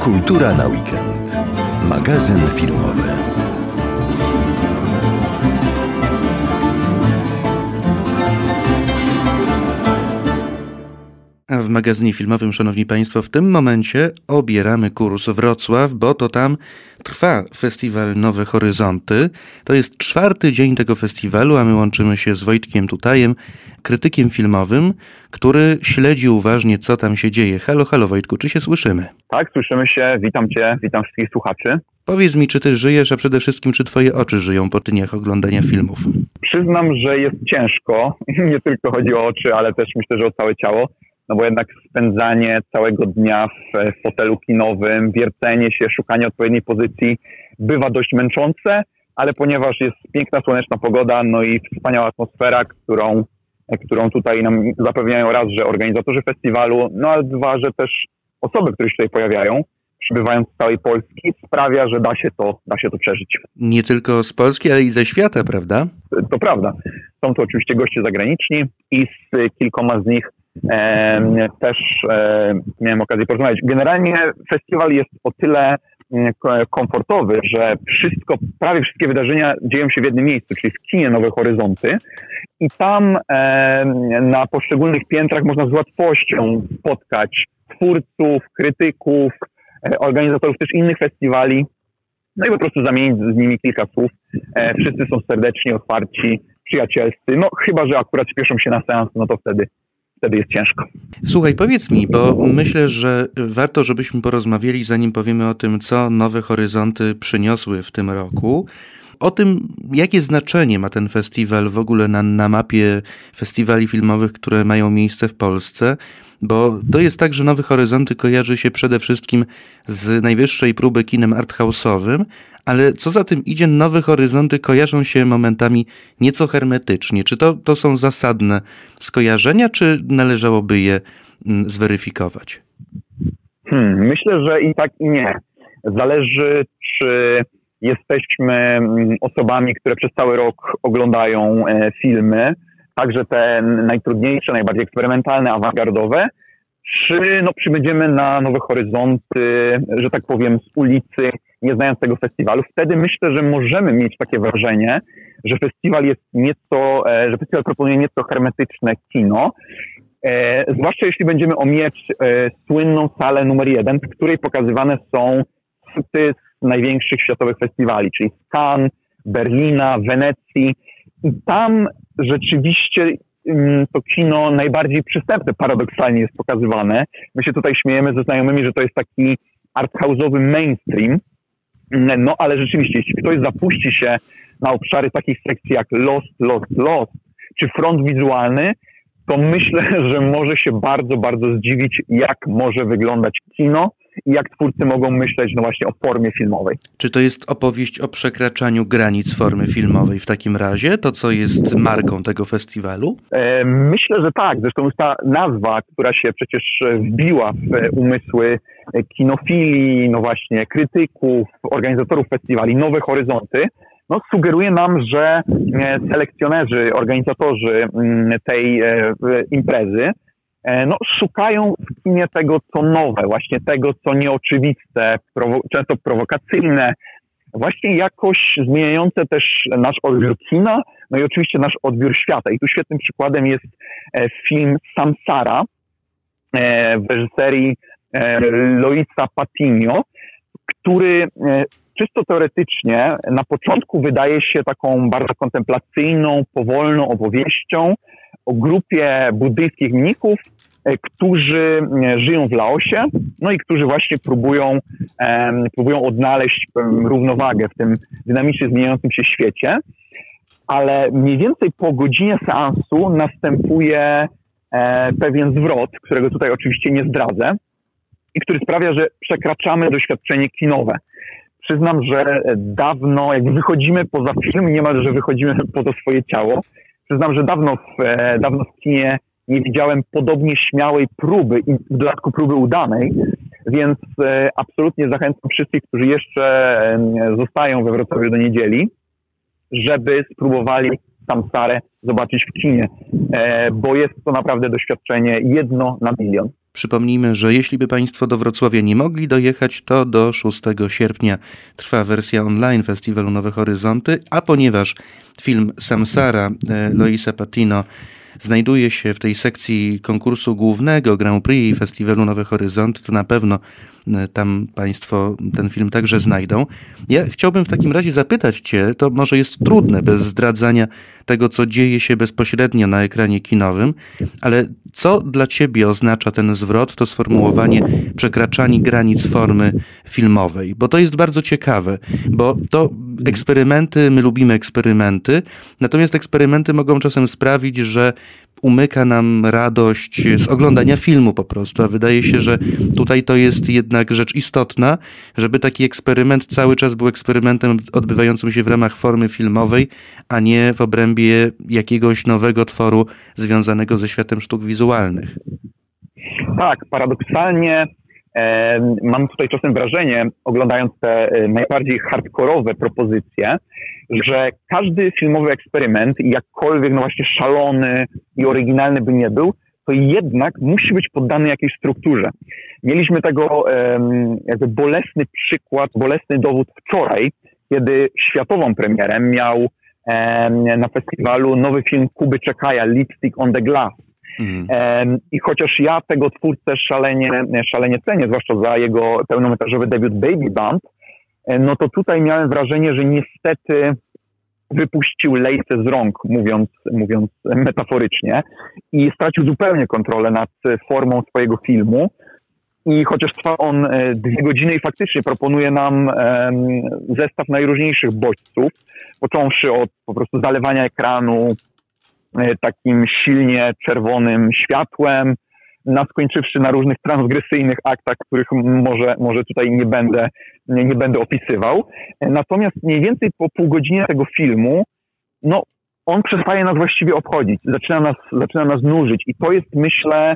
Kultura na weekend. Magazyn filmowy. A w magazynie filmowym, szanowni państwo, w tym momencie obieramy kurs Wrocław, bo to tam trwa festiwal Nowe Horyzonty. To jest 4. dzień tego festiwalu, a my łączymy się z Wojtkiem Tutajem, krytykiem filmowym, który śledzi uważnie, co tam się dzieje. Halo, halo Wojtku, czy się słyszymy? Tak, słyszymy się. Witam Cię, witam wszystkich słuchaczy. Powiedz mi, czy ty żyjesz, a przede wszystkim, czy twoje oczy żyją po dniach oglądania filmów? Przyznam, że jest ciężko. Nie tylko chodzi o oczy, ale też myślę, że o całe ciało. No bo jednak spędzanie całego dnia w fotelu kinowym, wiercenie się, szukanie odpowiedniej pozycji bywa dość męczące, ale ponieważ jest piękna, słoneczna pogoda, no i wspaniała atmosfera, którą tutaj nam zapewniają raz, że organizatorzy festiwalu, no ale dwa, że też osoby, które się tutaj pojawiają, przybywając z całej Polski, sprawia, że da się to przeżyć. Nie tylko z Polski, ale i ze świata, prawda? To prawda. Są to oczywiście goście zagraniczni i z kilkoma z nich też miałem okazję porozmawiać. Generalnie festiwal jest o tyle komfortowy, że prawie wszystkie wydarzenia dzieją się w jednym miejscu, czyli w kinie Nowe Horyzonty. I tam na poszczególnych piętrach można z łatwością spotkać twórców, krytyków, organizatorów też innych festiwali, no i po prostu zamienić z nimi kilka słów. Wszyscy są serdecznie otwarci, przyjacielscy, no chyba że akurat spieszą się na seans, no to wtedy jest ciężko. Słuchaj, powiedz mi, bo myślę, że warto, żebyśmy porozmawiali, zanim powiemy o tym, co Nowe Horyzonty przyniosły w tym roku, o tym, jakie znaczenie ma ten festiwal w ogóle na mapie festiwali filmowych, które mają miejsce w Polsce, bo to jest tak, że Nowe Horyzonty kojarzy się przede wszystkim z najwyższej próby kinem arthouse'owym, ale co za tym idzie, Nowe Horyzonty kojarzą się momentami nieco hermetycznie. Czy to są zasadne skojarzenia, czy należałoby je zweryfikować? Myślę, że i tak, i nie. Zależy, czy jesteśmy osobami, które przez cały rok oglądają filmy, także te najtrudniejsze, najbardziej eksperymentalne, awangardowe, czy przybędziemy na Nowe Horyzonty, że tak powiem, z ulicy, nie znając tego festiwalu. Wtedy myślę, że możemy mieć takie wrażenie, że festiwal proponuje nieco hermetyczne kino, zwłaszcza jeśli będziemy omijać słynną salę numer 1, w której pokazywane są hity z największych światowych festiwali, czyli z Cannes, Berlina, Wenecji. I tam rzeczywiście to kino najbardziej przystępne paradoksalnie jest pokazywane. My się tutaj śmiejemy ze znajomymi, że to jest taki arthouse'owy mainstream. No ale rzeczywiście, jeśli ktoś zapuści się na obszary takich sekcji jak Lost, czy front wizualny, to myślę, że może się bardzo, bardzo zdziwić, jak może wyglądać kino i jak twórcy mogą myśleć właśnie o formie filmowej. Czy to jest opowieść o przekraczaniu granic formy filmowej w takim razie? To, co jest marką tego festiwalu? Myślę, że tak. Zresztą już ta nazwa, która się przecież wbiła w umysły kinofili, no właśnie krytyków, organizatorów festiwali, Nowe Horyzonty, sugeruje nam, że selekcjonerzy, organizatorzy tej imprezy szukają w kinie tego, co nowe, właśnie tego, co nieoczywiste, często prowokacyjne, właśnie jakoś zmieniające też nasz odbiór kina, no i oczywiście nasz odbiór świata. I tu świetnym przykładem jest film Samsara w reżyserii Loisa Patinho, który czysto teoretycznie na początku wydaje się taką bardzo kontemplacyjną, powolną opowieścią o grupie buddyjskich mnichów, którzy żyją w Laosie, no i którzy właśnie próbują odnaleźć równowagę w tym dynamicznie zmieniającym się świecie. Ale mniej więcej po godzinie seansu następuje pewien zwrot, którego tutaj oczywiście nie zdradzę i który sprawia, że przekraczamy doświadczenie kinowe. Przyznam, że dawno, jak wychodzimy poza film, niemalże wychodzimy poza swoje ciało. Przyznam, że dawno w kinie nie widziałem podobnie śmiałej próby i w dodatku próby udanej, więc absolutnie zachęcam wszystkich, którzy jeszcze zostają we Wrocławiu do niedzieli, żeby spróbowali Samsarę zobaczyć w kinie, bo jest to naprawdę doświadczenie 1 na milion. Przypomnijmy, że jeśli by Państwo do Wrocławia nie mogli dojechać, to do 6 sierpnia trwa wersja online Festiwalu Nowe Horyzonty, a ponieważ film Samsara Loisa Patino znajduje się w tej sekcji konkursu głównego Grand Prix Festiwalu Nowe Horyzonty, to na pewno tam Państwo ten film także znajdą. Ja chciałbym w takim razie zapytać Cię, to może jest trudne bez zdradzania tego, co dzieje się bezpośrednio na ekranie kinowym, ale co dla Ciebie oznacza ten zwrot, to sformułowanie przekraczanie granic formy filmowej? Bo to jest bardzo ciekawe, bo to eksperymenty, my lubimy eksperymenty, natomiast eksperymenty mogą czasem sprawić, że umyka nam radość z oglądania filmu po prostu, a wydaje się, że tutaj to jest jednak rzecz istotna, żeby taki eksperyment cały czas był eksperymentem odbywającym się w ramach formy filmowej, a nie w obrębie jakiegoś nowego tworu związanego ze światem sztuk wizualnych. Tak, paradoksalnie mam tutaj czasem wrażenie, oglądając te najbardziej hardkorowe propozycje, że każdy filmowy eksperyment, jakkolwiek no właśnie szalony i oryginalny by nie był, to jednak musi być poddany jakiejś strukturze. Mieliśmy tego jakby bolesny przykład, bolesny dowód wczoraj, kiedy światową premierę miał na festiwalu nowy film Kuby Czekaja, Lipstick on the Glass. I chociaż ja tego twórcę szalenie cenię, zwłaszcza za jego pełnometrażowy debiut Baby Bump, no to tutaj miałem wrażenie, że niestety wypuścił lejce z rąk, mówiąc metaforycznie, i stracił zupełnie kontrolę nad formą swojego filmu. I chociaż trwa on 2 godziny i faktycznie proponuje nam zestaw najróżniejszych bodźców, począwszy od po prostu zalewania ekranu takim silnie czerwonym światłem, skończywszy na różnych transgresyjnych aktach, których może tutaj nie będę opisywał. Natomiast mniej więcej po pół godzinie tego filmu, no on przestaje nas właściwie obchodzić, zaczyna nas nużyć i to jest myślę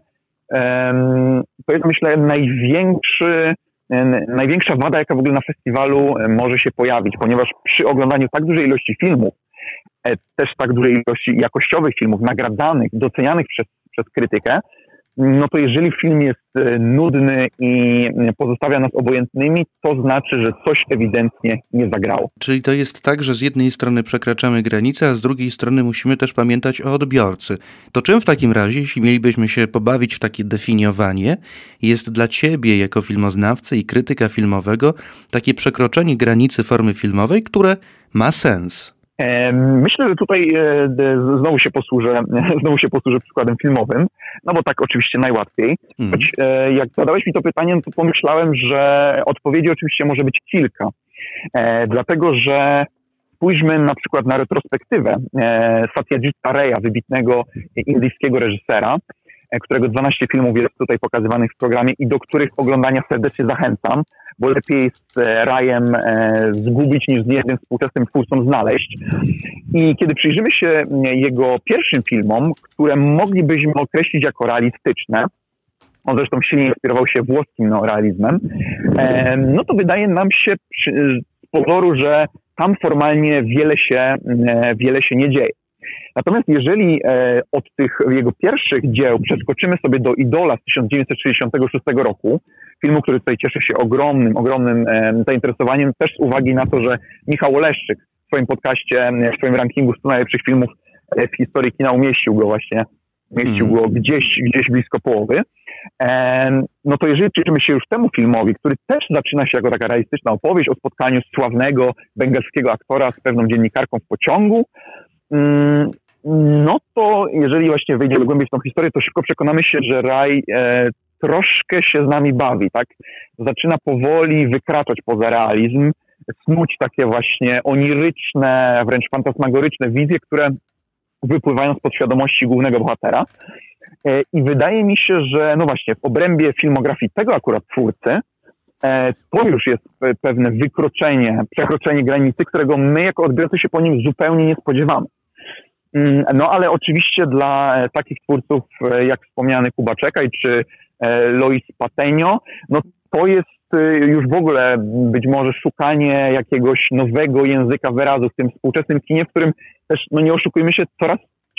największa wada, jaka w ogóle na festiwalu może się pojawić, ponieważ przy oglądaniu tak dużej ilości filmów, też tak dużej ilości jakościowych filmów, nagradzanych, docenianych przez krytykę, no to jeżeli film jest nudny i pozostawia nas obojętnymi, to znaczy, że coś ewidentnie nie zagrało. Czyli to jest tak, że z jednej strony przekraczamy granicę, a z drugiej strony musimy też pamiętać o odbiorcy. To czym w takim razie, jeśli mielibyśmy się pobawić w takie definiowanie, jest dla Ciebie jako filmoznawcy i krytyka filmowego takie przekroczenie granicy formy filmowej, które ma sens? Myślę, że tutaj znowu się posłużę przykładem filmowym, no bo tak oczywiście najłatwiej. Choć jak zadałeś mi to pytanie, no to pomyślałem, że odpowiedzi oczywiście może być kilka. Dlatego, że spójrzmy na przykład na retrospektywę Satyajita Raya, wybitnego indyjskiego reżysera, którego 12 filmów jest tutaj pokazywanych w programie i do których oglądania serdecznie zachęcam, bo lepiej z Rayem zgubić niż z jednym współczesnym twórcą znaleźć. I kiedy przyjrzymy się jego pierwszym filmom, które moglibyśmy określić jako realistyczne, on zresztą silnie inspirował się włoskim neorealizmem, no to wydaje nam się z pozoru, że tam formalnie wiele się nie dzieje. Natomiast jeżeli od tych jego pierwszych dzieł przeskoczymy sobie do Idola z 1966 roku, filmu, który tutaj cieszy się ogromnym zainteresowaniem, też z uwagi na to, że Michał Oleszczyk w swoim podcaście, w swoim rankingu 100 najlepszych filmów w historii kina umieścił go gdzieś blisko połowy, no to jeżeli przyjrzymy się już temu filmowi, który też zaczyna się jako taka realistyczna opowieść o spotkaniu sławnego bengalskiego aktora z pewną dziennikarką w pociągu, no to jeżeli właśnie wejdziemy głębiej w tą historię, to szybko przekonamy się, że Ray troszkę się z nami bawi, tak? Zaczyna powoli wykraczać poza realizm, snuć takie właśnie oniryczne, wręcz fantasmagoryczne wizje, które wypływają z podświadomości głównego bohatera. I wydaje mi się, że no właśnie w obrębie filmografii tego akurat twórcy to już jest pewne przekroczenie granicy, którego my jako odbiorcy się po nim zupełnie nie spodziewamy. No ale oczywiście dla takich twórców jak wspomniany Kuba Czekaj czy Lois Patenio, no to jest już w ogóle być może szukanie jakiegoś nowego języka wyrazu w tym współczesnym kinie, w którym też, no nie oszukujmy się, coraz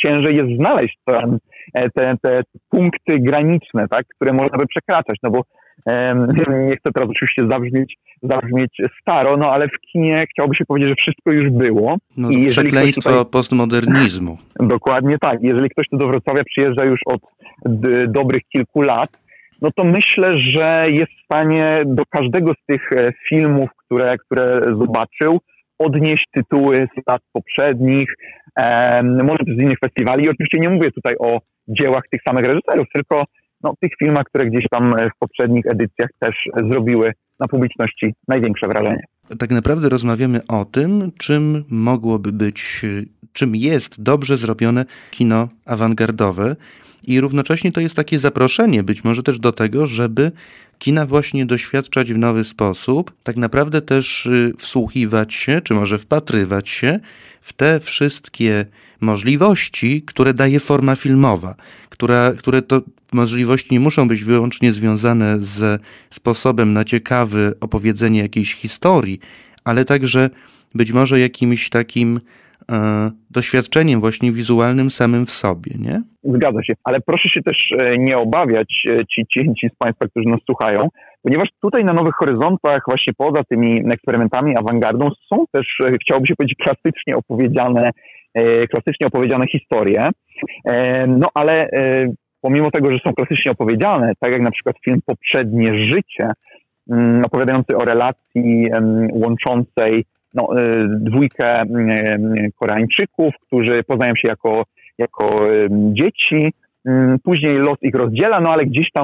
ciężej jest znaleźć te punkty graniczne, tak, które można by przekraczać, no bo nie chcę teraz oczywiście zabrzmieć staro, no ale w kinie chciałoby się powiedzieć, że wszystko już było. No to przekleństwo postmodernizmu. Dokładnie tak. Jeżeli ktoś tu do Wrocławia przyjeżdża już od dobrych kilku lat, no to myślę, że jest w stanie do każdego z tych filmów, które zobaczył, odnieść tytuły z lat poprzednich, może też z innych festiwali. I oczywiście nie mówię tutaj o dziełach tych samych reżyserów, tylko tych filmach, które gdzieś tam w poprzednich edycjach też zrobiły na publiczności największe wrażenie. Tak naprawdę rozmawiamy o tym, czym mogłoby być, czym jest dobrze zrobione kino awangardowe i równocześnie to jest takie zaproszenie być może też do tego, żeby kina właśnie doświadczać w nowy sposób, tak naprawdę też wsłuchiwać się, czy może wpatrywać się w te wszystkie możliwości, które daje forma filmowa, które to możliwości nie muszą być wyłącznie związane ze sposobem na ciekawe opowiedzenie jakiejś historii, ale także być może jakimś takim doświadczeniem właśnie wizualnym samym w sobie, nie? Zgadza się, ale proszę się też nie obawiać ci z Państwa, którzy nas słuchają, ponieważ tutaj na Nowych Horyzontach właśnie poza tymi eksperymentami, awangardą są też, chciałoby się powiedzieć, klasycznie opowiedziane historie, no ale pomimo tego, że są klasycznie opowiedziane, tak jak na przykład film Poprzednie życie, opowiadający o relacji łączącej dwójkę Koreańczyków, którzy poznają się jako dzieci. Później los ich rozdziela, no ale gdzieś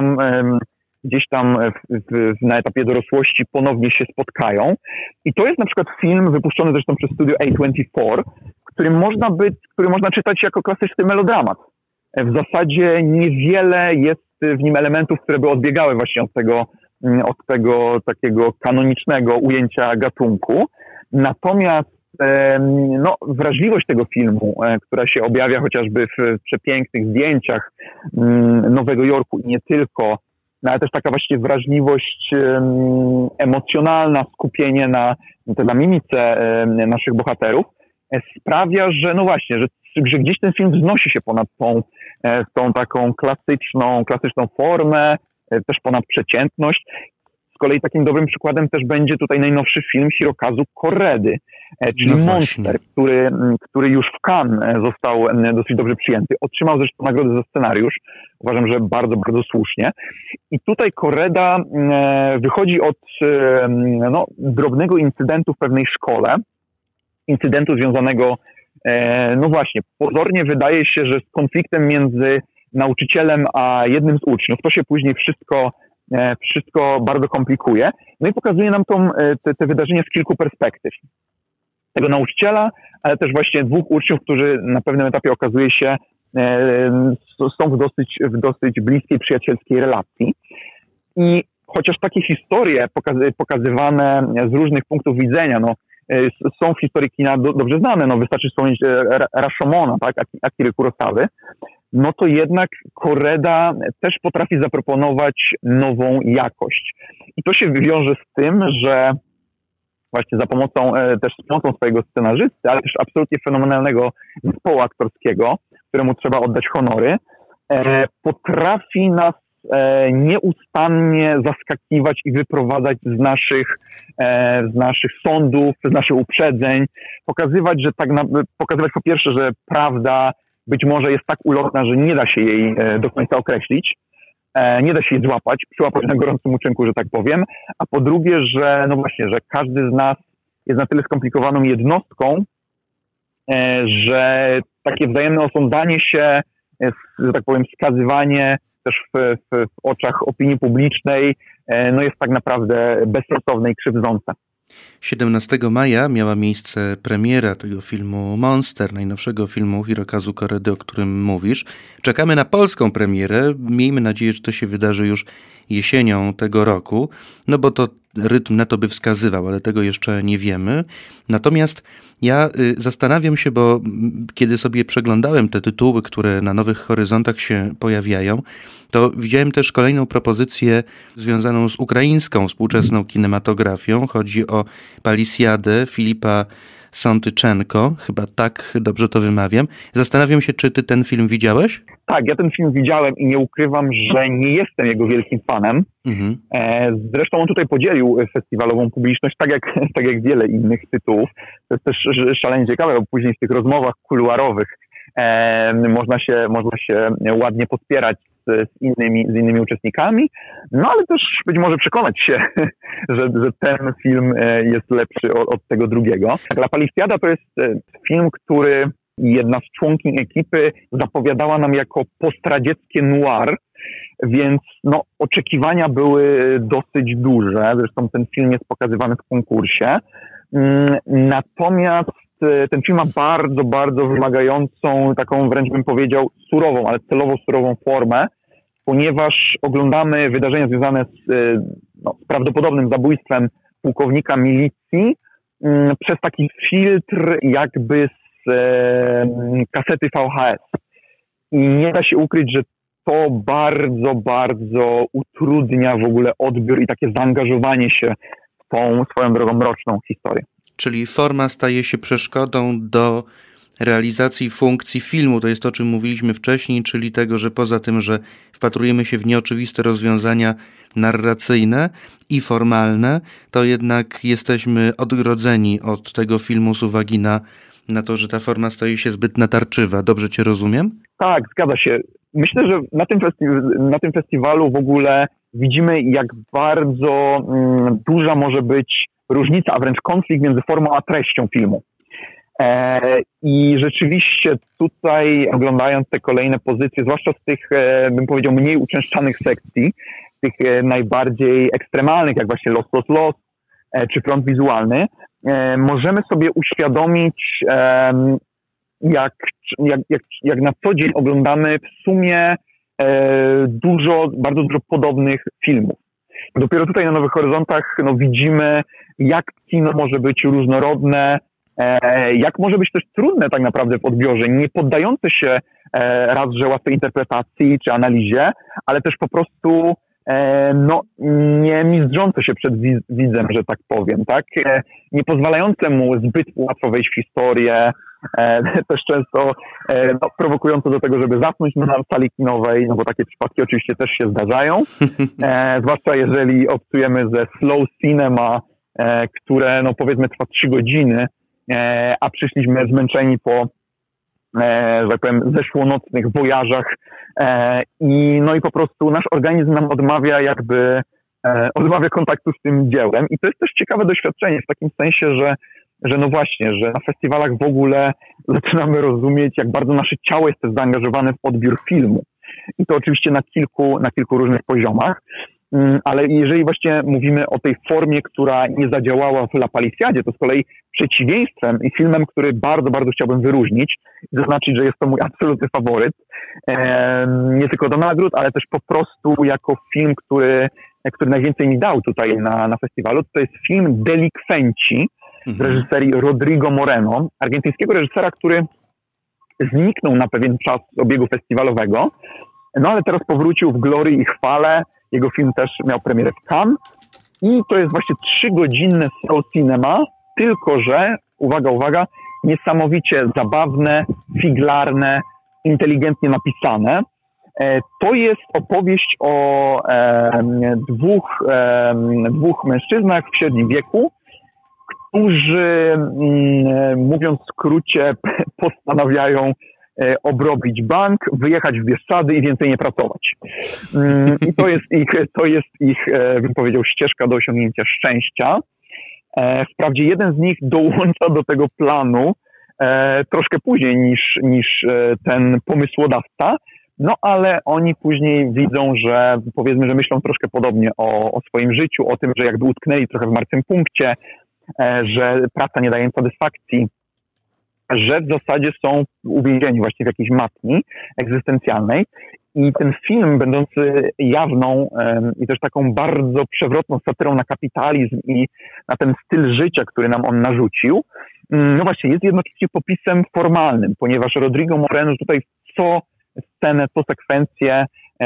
tam na etapie dorosłości ponownie się spotkają. I to jest na przykład film wypuszczony zresztą przez studio A24, który można czytać jako klasyczny melodramat. W zasadzie niewiele jest w nim elementów, które by odbiegały właśnie od tego takiego kanonicznego ujęcia gatunku. Natomiast wrażliwość tego filmu, która się objawia chociażby w przepięknych zdjęciach Nowego Jorku i nie tylko, ale też taka właściwie wrażliwość emocjonalna, skupienie na mimice naszych bohaterów sprawia, że że gdzieś ten film wznosi się ponad tą taką klasyczną formę, też ponad przeciętność. Z kolei takim dobrym przykładem też będzie tutaj najnowszy film Hirokazu Koredy, czyli Monster, który już w Cannes został dosyć dobrze przyjęty. Otrzymał zresztą nagrodę za scenariusz. Uważam, że bardzo, bardzo słusznie. I tutaj Koreda wychodzi od drobnego incydentu w pewnej szkole, incydentu związanego, pozornie wydaje się, że z konfliktem między nauczycielem a jednym z uczniów. To się później wszystko bardzo komplikuje. No i pokazuje nam te wydarzenia z kilku perspektyw. Tego nauczyciela, ale też właśnie dwóch uczniów, którzy na pewnym etapie okazuje się są w dosyć bliskiej, przyjacielskiej relacji. I chociaż takie historie pokazywane z różnych punktów widzenia, są w historii kina dobrze znane, wystarczy wspomnieć Rashomona, tak, Akiry Kurosawy, to jednak Koreda też potrafi zaproponować nową jakość. I to się wiąże z tym, że właśnie za pomocą też swojego scenarzysty, ale też absolutnie fenomenalnego zespołu aktorskiego, któremu trzeba oddać honory, potrafi nas nieustannie zaskakiwać i wyprowadzać z naszych sądów, z naszych uprzedzeń, pokazywać po pierwsze, że prawda być może jest tak ulotna, że nie da się jej do końca określić, nie da się jej złapać, przyłapać na gorącym uczynku, że tak powiem, a po drugie, że że każdy z nas jest na tyle skomplikowaną jednostką, że takie wzajemne osądzanie się, że tak powiem, skazywanie też w oczach opinii publicznej, jest tak naprawdę bezsensowne i krzywdzące. 17 maja miała miejsce premiera tego filmu Monster, najnowszego filmu Hirokazu Koredy, o którym mówisz. Czekamy na polską premierę. Miejmy nadzieję, że to się wydarzy już jesienią tego roku, bo to rytm na to by wskazywał, ale tego jeszcze nie wiemy. Natomiast ja zastanawiam się, bo kiedy sobie przeglądałem te tytuły, które na Nowych Horyzontach się pojawiają, to widziałem też kolejną propozycję związaną z ukraińską współczesną kinematografią. Chodzi o Palisiadę Filipa Sątyczenko, chyba tak dobrze to wymawiam. Zastanawiam się, czy ty ten film widziałeś? Tak, ja ten film widziałem i nie ukrywam, że nie jestem jego wielkim fanem. Mhm. Zresztą on tutaj podzielił festiwalową publiczność, tak jak wiele innych tytułów. To jest też szalenie ciekawe, bo później w tych rozmowach kuluarowych można się ładnie pospierać z innymi uczestnikami, no ale też być może przekonać się, że ten film jest lepszy od tego drugiego. La Palistiada to jest film, który jedna z członkiń ekipy zapowiadała nam jako postradzieckie noir, więc oczekiwania były dosyć duże. Zresztą ten film jest pokazywany w konkursie. Natomiast ten film ma bardzo, bardzo wymagającą, taką wręcz bym powiedział surową, ale celowo surową formę, ponieważ oglądamy wydarzenia związane z prawdopodobnym zabójstwem pułkownika milicji przez taki filtr jakby z kasety VHS. I nie da się ukryć, że to bardzo, bardzo utrudnia w ogóle odbiór i takie zaangażowanie się w tą swoją drogą mroczną historię. Czyli forma staje się przeszkodą do realizacji funkcji filmu. To jest to, o czym mówiliśmy wcześniej, czyli tego, że poza tym, że wpatrujemy się w nieoczywiste rozwiązania narracyjne i formalne, to jednak jesteśmy odgrodzeni od tego filmu z uwagi na to, że ta forma staje się zbyt natarczywa. Dobrze cię rozumiem? Tak, zgadza się. Myślę, że na tym festiwalu w ogóle widzimy, jak bardzo duża może być różnica, a wręcz konflikt między formą a treścią filmu. I rzeczywiście tutaj, oglądając te kolejne pozycje, zwłaszcza z tych, bym powiedział, mniej uczęszczanych sekcji, tych najbardziej ekstremalnych, jak właśnie Los, czy Front Wizualny, możemy sobie uświadomić, jak na co dzień oglądamy w sumie bardzo dużo podobnych filmów. Dopiero tutaj na Nowych Horyzontach widzimy, jak kino może być różnorodne, jak może być też trudne tak naprawdę w odbiorze, nie poddające się raz, że łatwej interpretacji czy analizie, ale też po prostu nie mizdrzące się przed widzem, że tak powiem, tak? Nie pozwalające mu zbyt łatwo wejść w historię, też często prowokujące do tego, żeby zasnąć na sali kinowej, bo takie przypadki oczywiście też się zdarzają, zwłaszcza jeżeli obcujemy ze slow cinema, które powiedzmy trwa 3 godziny, a przyszliśmy zmęczeni po że tak powiem, zeszłonocnych wojażach i po prostu nasz organizm nam odmawia kontaktu z tym dziełem i to jest też ciekawe doświadczenie w takim sensie, że właśnie, że na festiwalach w ogóle zaczynamy rozumieć, jak bardzo nasze ciało jest też zaangażowane w odbiór filmu i to oczywiście na kilku różnych poziomach. Ale jeżeli właśnie mówimy o tej formie, która nie zadziałała w La Palistiadzie, to z kolei przeciwieństwem i filmem, który bardzo, bardzo chciałbym wyróżnić i zaznaczyć, że jest to mój absolutny faworyt, nie tylko do nagród, ale też po prostu jako film, który najwięcej mi dał tutaj na festiwalu, to jest film Delikwenci w reżyserii Rodrigo Moreno, argentyńskiego reżysera, który zniknął na pewien czas z obiegu festiwalowego, ale teraz powrócił w glorii i chwale. Jego film też miał premierę w Cannes i to jest właśnie 3-godzinne slow cinema, tylko że, uwaga, niesamowicie zabawne, figlarne, inteligentnie napisane. To jest opowieść o dwóch mężczyznach w średnim wieku, którzy, mówiąc w skrócie, postanawiają obrobić bank, wyjechać w Bieszczady i więcej nie pracować. I to jest ich, bym powiedział, ścieżka do osiągnięcia szczęścia. Wprawdzie jeden z nich dołącza do tego planu troszkę później niż ten pomysłodawca, ale oni później widzą, że powiedzmy, że myślą troszkę podobnie o swoim życiu, o tym, że jakby utknęli trochę w martwym punkcie, że praca nie daje im satysfakcji, że w zasadzie są uwięzieni właśnie w jakiejś matni egzystencjalnej i ten film, będący jawną i też taką bardzo przewrotną satyrą na kapitalizm i na ten styl życia, który nam on narzucił, właśnie jest jednocześnie popisem formalnym, ponieważ Rodrigo Moreno tutaj co scenę, co sekwencję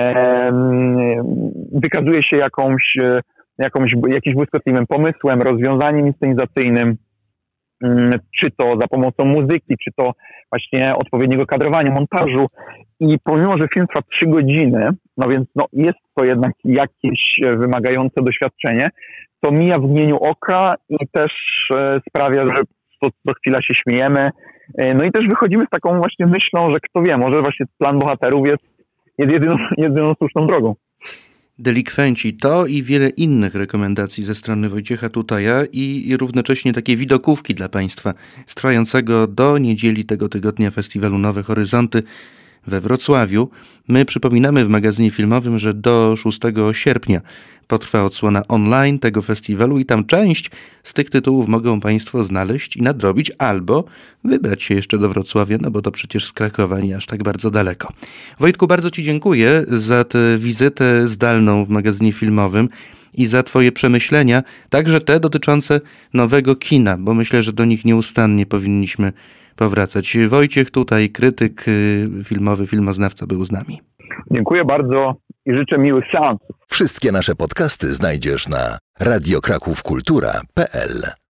wykazuje się jakimś błyskotliwym pomysłem, rozwiązaniem inscenizacyjnym, czy to za pomocą muzyki, czy to właśnie odpowiedniego kadrowania, montażu. I pomimo, że film trwa 3 godziny, no więc jest to jednak jakieś wymagające doświadczenie, to mija w mgnieniu oka i też sprawia, że co chwila się śmiejemy. No i też wychodzimy z taką właśnie myślą, że kto wie, może właśnie Plan bohaterów jest jedyną słuszną drogą. Delikwenci to i wiele innych rekomendacji ze strony Wojciecha Tutaja i równocześnie takie widokówki dla Państwa z trwającego do niedzieli tego tygodnia festiwalu Nowe Horyzonty we Wrocławiu. My przypominamy w magazynie filmowym, że do 6 sierpnia potrwa odsłona online tego festiwalu i tam część z tych tytułów mogą Państwo znaleźć i nadrobić albo wybrać się jeszcze do Wrocławia, no bo to przecież z Krakowa nie aż tak bardzo daleko. Wojtku, bardzo Ci dziękuję za tę wizytę zdalną w magazynie filmowym i za Twoje przemyślenia, także te dotyczące nowego kina, bo myślę, że do nich nieustannie powinniśmy powracać. Wojciech Tutaj, krytyk filmowy, filmoznawca, był z nami. Dziękuję bardzo i życzę miłych seansów. Wszystkie nasze podcasty znajdziesz na radiokrakówkultura.pl.